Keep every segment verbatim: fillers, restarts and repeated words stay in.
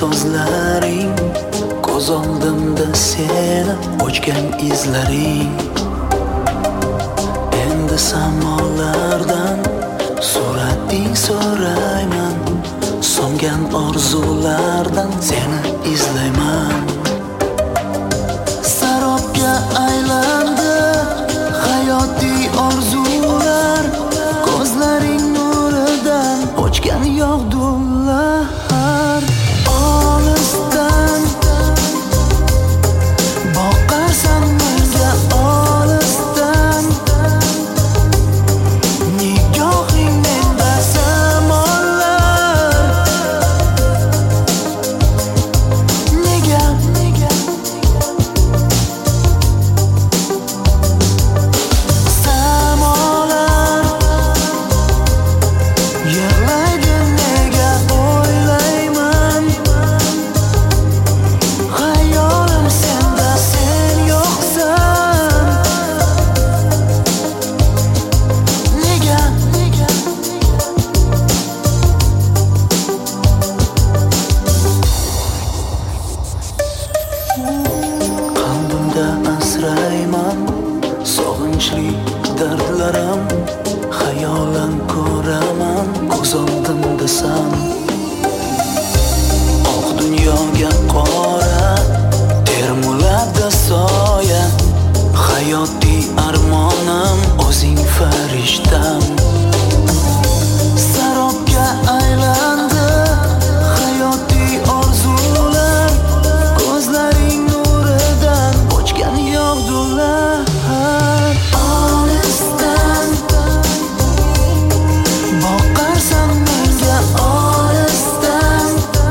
so'zlaring, ko'z oldimda seni o'chgan izlaring. Endi samolardan surating so'rayman, so'ngan orzulardan seni izlayman. Sarobga aylandi hayotiy orzular, ko'zlaring nuridan o'chgan yog'dular. Olisdan boqarsan menga, olisdan nigohing menda zamonlar. Nega, nega samolar yig'laydi, nega o'ylayman. Xayolim senda, sen yo'qsan. Nega, nega qalbimda asrayman sog'inchli dardlarim, xayolan ko'raman ko'z oldimdasan. Oq dunyoga qora termulada soya, hayotiy armonim o'zing farishtam. Sarobga aylandi hayotiy orzular, ko'zlaring nuridan o'chgan yog'dular. Olisdan boqarsan menga, olisdan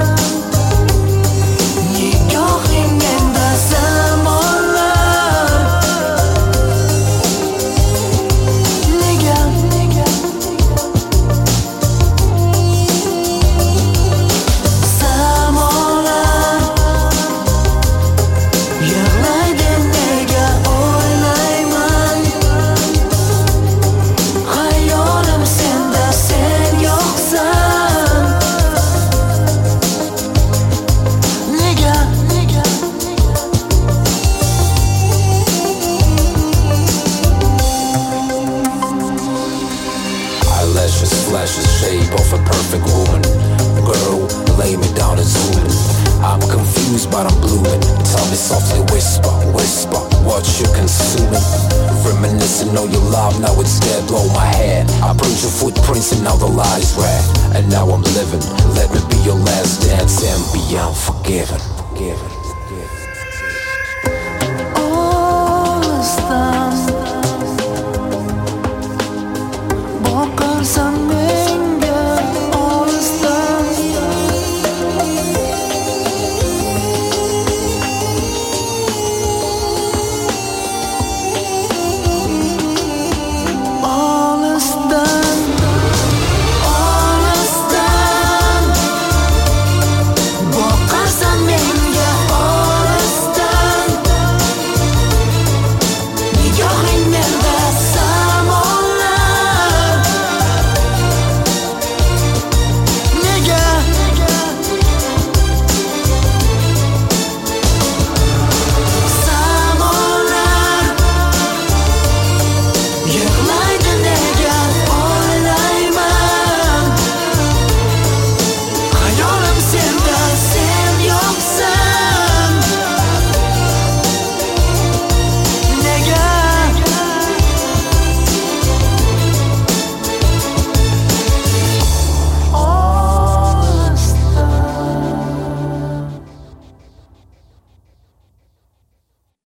nigohing menda zamonlar. Nega, nega samolar yig'laydi, nega o'ylayman. Xayolim senda, sen yo'qsan. Nega, nega Eyelashes flash the shape of a perfect woman. Girl, lay me down and zoom in. I'm confused but I'm blooming. Tell me softly, whisper, whisper what you consuming. Reminiscing on your love, now it's dead, blow my head. I print your footprints and now the light is red. And now I'm living, let me be your last dance and be unforgiven. Forgiven.